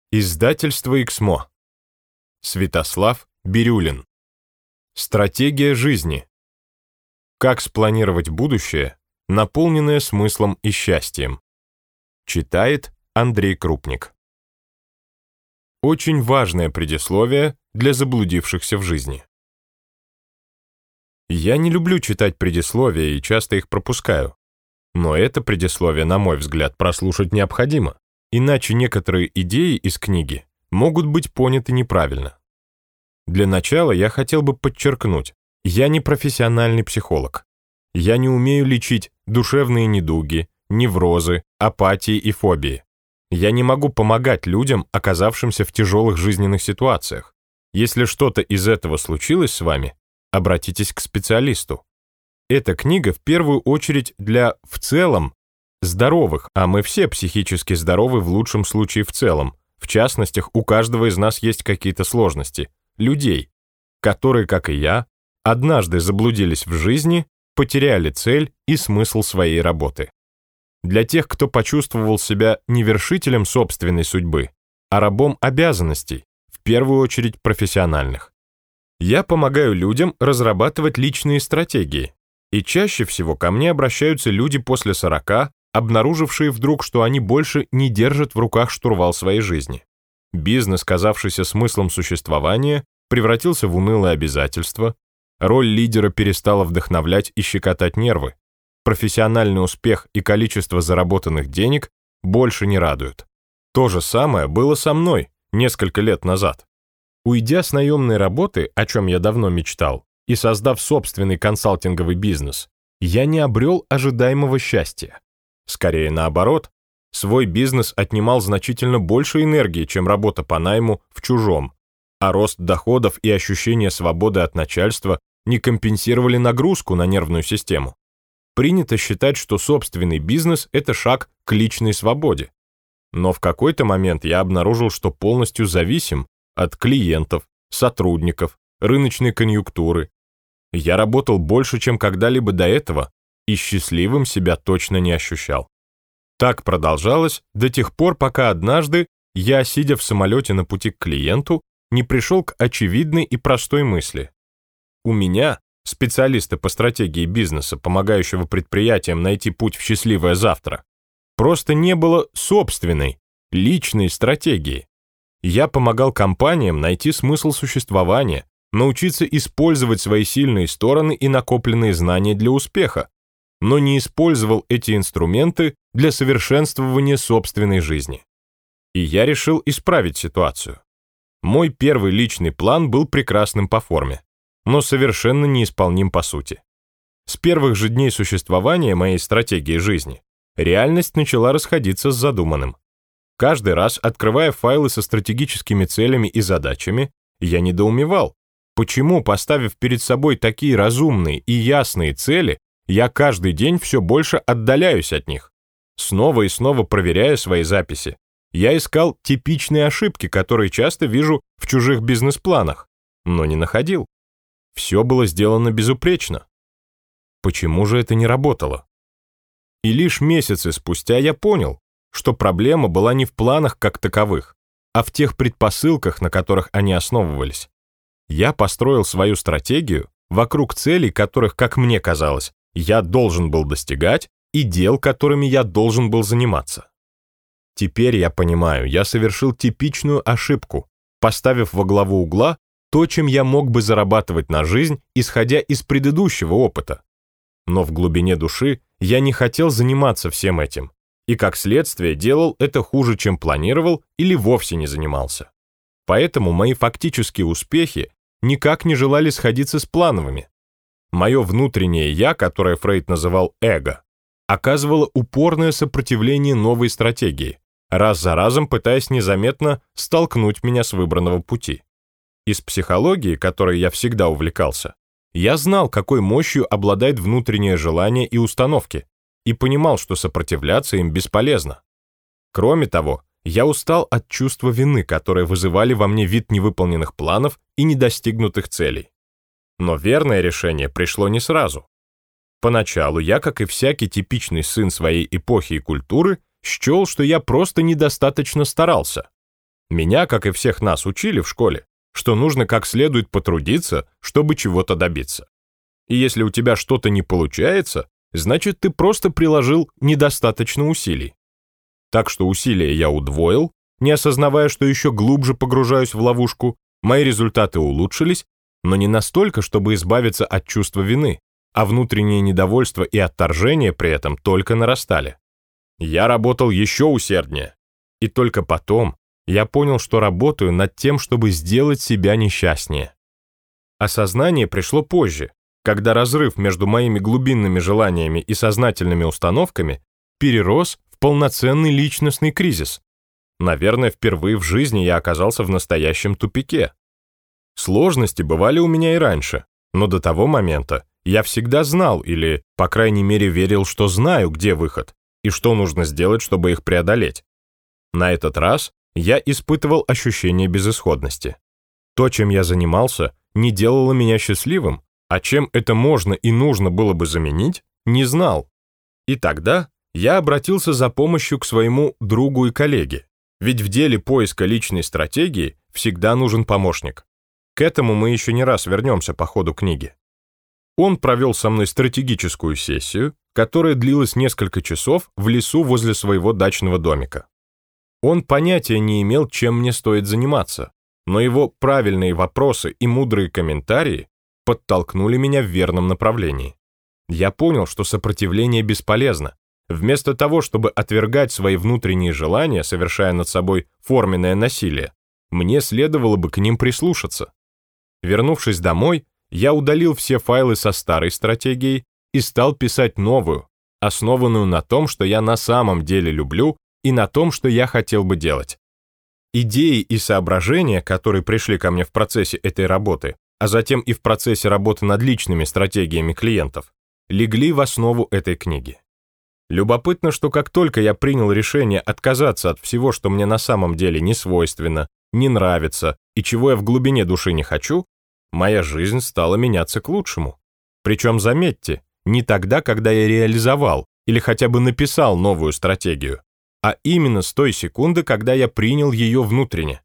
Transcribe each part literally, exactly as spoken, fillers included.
Издательство «Эксмо». Святослав Бирюлин. Стратегия жизни. Как спланировать будущее, наполненное смыслом и счастьем. Читает Андрей Крупник. Очень важное предисловие для заблудившихся в жизни. Я не люблю читать предисловия и часто их пропускаю. Но это предисловие, на мой взгляд, прослушать необходимо. Иначе некоторые идеи из книги могут быть поняты неправильно. Для начала я хотел бы подчеркнуть, я не профессиональный психолог. Я не умею лечить душевные недуги, неврозы, апатии и фобии. Я не могу помогать людям, оказавшимся в тяжелых жизненных ситуациях. Если что-то из этого случилось с вами, обратитесь к специалисту. Эта книга в первую очередь для, в целом, здоровых, а мы все психически здоровы в лучшем случае в целом. В частностях, у каждого из нас есть какие-то сложности. Людей, которые, как и я, однажды заблудились в жизни, потеряли цель и смысл своей работы. Для тех, кто почувствовал себя не вершителем собственной судьбы, а рабом обязанностей, в первую очередь профессиональных. Я помогаю людям разрабатывать личные стратегии, и чаще всего ко мне обращаются люди после сорока, обнаружившие вдруг, что они больше не держат в руках штурвал своей жизни. Бизнес, казавшийся смыслом существования, превратился в унылое обязательство, роль лидера перестала вдохновлять и щекотать нервы, профессиональный успех и количество заработанных денег больше не радуют. То же самое было со мной несколько лет назад. Уйдя с наемной работы, о чем я давно мечтал, и создав собственный консалтинговый бизнес, я не обрел ожидаемого счастья. Скорее наоборот, свой бизнес отнимал значительно больше энергии, чем работа по найму в чужом, а рост доходов и ощущение свободы от начальства не компенсировали нагрузку на нервную систему. Принято считать, что собственный бизнес – это шаг к личной свободе. Но в какой-то момент я обнаружил, что полностью зависим от клиентов, сотрудников, рыночной конъюнктуры. Я работал больше, чем когда-либо до этого, и счастливым себя точно не ощущал. Так продолжалось до тех пор, пока однажды я, сидя в самолете на пути к клиенту, не пришел к очевидной и простой мысли. У меня, специалиста по стратегии бизнеса, помогающего предприятиям найти путь в счастливое завтра, просто не было собственной, личной стратегии. Я помогал компаниям найти смысл существования, научиться использовать свои сильные стороны и накопленные знания для успеха, но не использовал эти инструменты для совершенствования собственной жизни. И я решил исправить ситуацию. Мой первый личный план был прекрасным по форме, но совершенно неисполним по сути. С первых же дней существования моей стратегии жизни реальность начала расходиться с задуманным. Каждый раз, открывая файлы со стратегическими целями и задачами, я недоумевал, почему, поставив перед собой такие разумные и ясные цели, я каждый день все больше отдаляюсь от них. Снова и снова проверяя свои записи, я искал типичные ошибки, которые часто вижу в чужих бизнес-планах, но не находил. Все было сделано безупречно. Почему же это не работало? И лишь месяцы спустя я понял, что проблема была не в планах как таковых, а в тех предпосылках, на которых они основывались. Я построил свою стратегию вокруг целей, которых, как мне казалось, я должен был достигать, и дел, которыми я должен был заниматься. Теперь я понимаю, я совершил типичную ошибку, поставив во главу угла то, чем я мог бы зарабатывать на жизнь, исходя из предыдущего опыта. Но в глубине души я не хотел заниматься всем этим, и как следствие делал это хуже, чем планировал, или вовсе не занимался. Поэтому мои фактические успехи никак не желали сходиться с плановыми. Мое внутреннее «я», которое Фрейд называл эго, оказывало упорное сопротивление новой стратегии, раз за разом пытаясь незаметно столкнуть меня с выбранного пути. Из психологии, которой я всегда увлекался, я знал, какой мощью обладает внутреннее желание и установки, и понимал, что сопротивляться им бесполезно. Кроме того, я устал от чувства вины, которое вызывали во мне вид невыполненных планов и недостигнутых целей. Но верное решение пришло не сразу. Поначалу я, как и всякий типичный сын своей эпохи и культуры, счел, что я просто недостаточно старался. Меня, как и всех нас, учили в школе, что нужно как следует потрудиться, чтобы чего-то добиться. И если у тебя что-то не получается, значит, ты просто приложил недостаточно усилий. Так что усилия я удвоил, не осознавая, что еще глубже погружаюсь в ловушку, мои результаты улучшились, но не настолько, чтобы избавиться от чувства вины, а внутреннее недовольство и отторжение при этом только нарастали. Я работал еще усерднее, и только потом я понял, что работаю над тем, чтобы сделать себя несчастнее. Осознание пришло позже, когда разрыв между моими глубинными желаниями и сознательными установками перерос в полноценный личностный кризис. Наверное, впервые в жизни я оказался в настоящем тупике. Сложности бывали у меня и раньше, но до того момента я всегда знал или, по крайней мере, верил, что знаю, где выход и что нужно сделать, чтобы их преодолеть. На этот раз я испытывал ощущение безысходности. То, чем я занимался, не делало меня счастливым, а чем это можно и нужно было бы заменить, не знал. И тогда я обратился за помощью к своему другу и коллеге, ведь в деле поиска личной стратегии всегда нужен помощник. К этому мы еще не раз вернемся по ходу книги. Он провел со мной стратегическую сессию, которая длилась несколько часов в лесу возле своего дачного домика. Он понятия не имел, чем мне стоит заниматься, но его правильные вопросы и мудрые комментарии подтолкнули меня в верном направлении. Я понял, что сопротивление бесполезно. Вместо того, чтобы отвергать свои внутренние желания, совершая над собой форменное насилие, мне следовало бы к ним прислушаться. Вернувшись домой, я удалил все файлы со старой стратегией и стал писать новую, основанную на том, что я на самом деле люблю и на том, что я хотел бы делать. Идеи и соображения, которые пришли ко мне в процессе этой работы, а затем и в процессе работы над личными стратегиями клиентов, легли в основу этой книги. Любопытно, что как только я принял решение отказаться от всего, что мне на самом деле не свойственно, не нравится и чего я в глубине души не хочу, моя жизнь стала меняться к лучшему. Причем, заметьте, не тогда, когда я реализовал или хотя бы написал новую стратегию, а именно с той секунды, когда я принял ее внутренне.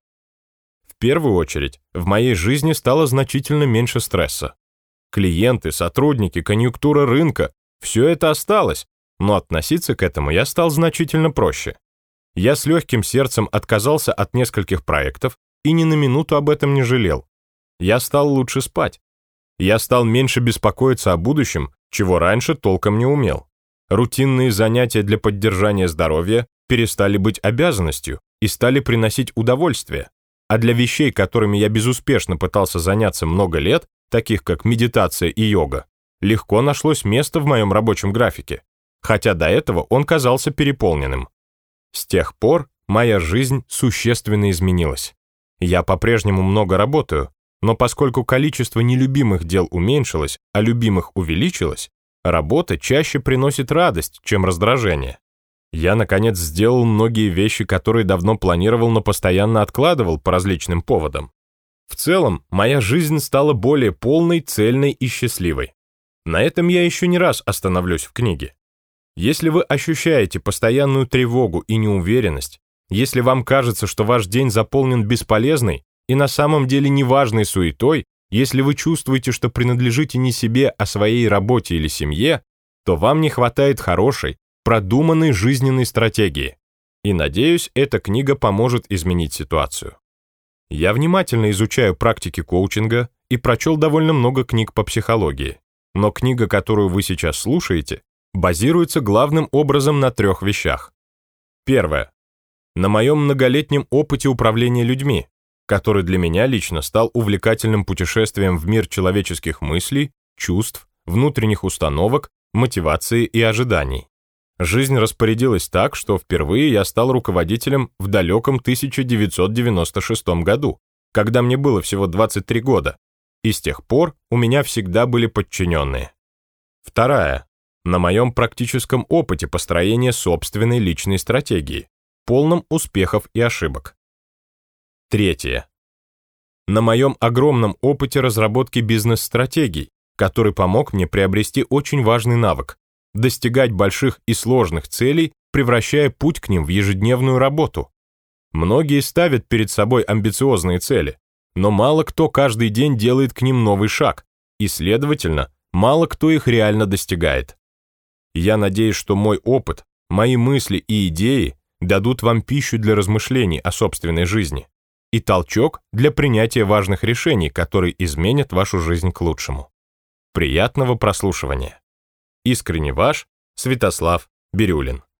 В первую очередь, в моей жизни стало значительно меньше стресса. Клиенты, сотрудники, конъюнктура рынка – все это осталось, но относиться к этому я стал значительно проще. Я с легким сердцем отказался от нескольких проектов и ни на минуту об этом не жалел. Я стал лучше спать. Я стал меньше беспокоиться о будущем, чего раньше толком не умел. Рутинные занятия для поддержания здоровья перестали быть обязанностью и стали приносить удовольствие. А для вещей, которыми я безуспешно пытался заняться много лет, таких как медитация и йога, легко нашлось место в моем рабочем графике, хотя до этого он казался переполненным. С тех пор моя жизнь существенно изменилась. Я по-прежнему много работаю, но поскольку количество нелюбимых дел уменьшилось, а любимых увеличилось, работа чаще приносит радость, чем раздражение. Я, наконец, сделал многие вещи, которые давно планировал, но постоянно откладывал по различным поводам. В целом, моя жизнь стала более полной, цельной и счастливой. На этом я еще не раз остановлюсь в книге. Если вы ощущаете постоянную тревогу и неуверенность, если вам кажется, что ваш день заполнен бесполезной и на самом деле неважной суетой, если вы чувствуете, что принадлежите не себе, а своей работе или семье, то вам не хватает хорошей, продуманной жизненной стратегии. И, надеюсь, эта книга поможет изменить ситуацию. Я внимательно изучаю практики коучинга и прочел довольно много книг по психологии, но книга, которую вы сейчас слушаете, базируется главным образом на трех вещах. Первое. На моем многолетнем опыте управления людьми, который для меня лично стал увлекательным путешествием в мир человеческих мыслей, чувств, внутренних установок, мотивации и ожиданий. Жизнь распорядилась так, что впервые я стал руководителем в далеком тысяча девятьсот девяносто шестом году, когда мне было всего двадцать три года, и с тех пор у меня всегда были подчиненные. Вторая. На моем практическом опыте построения собственной личной стратегии, полном успехов и ошибок. Третье. На моем огромном опыте разработки бизнес-стратегий, который помог мне приобрести очень важный навык – достигать больших и сложных целей, превращая путь к ним в ежедневную работу. Многие ставят перед собой амбициозные цели, но мало кто каждый день делает к ним новый шаг, и, следовательно, мало кто их реально достигает. Я надеюсь, что мой опыт, мои мысли и идеи дадут вам пищу для размышлений о собственной жизни и толчок для принятия важных решений, которые изменят вашу жизнь к лучшему. Приятного прослушивания. Искренне ваш, Святослав Бирюлин.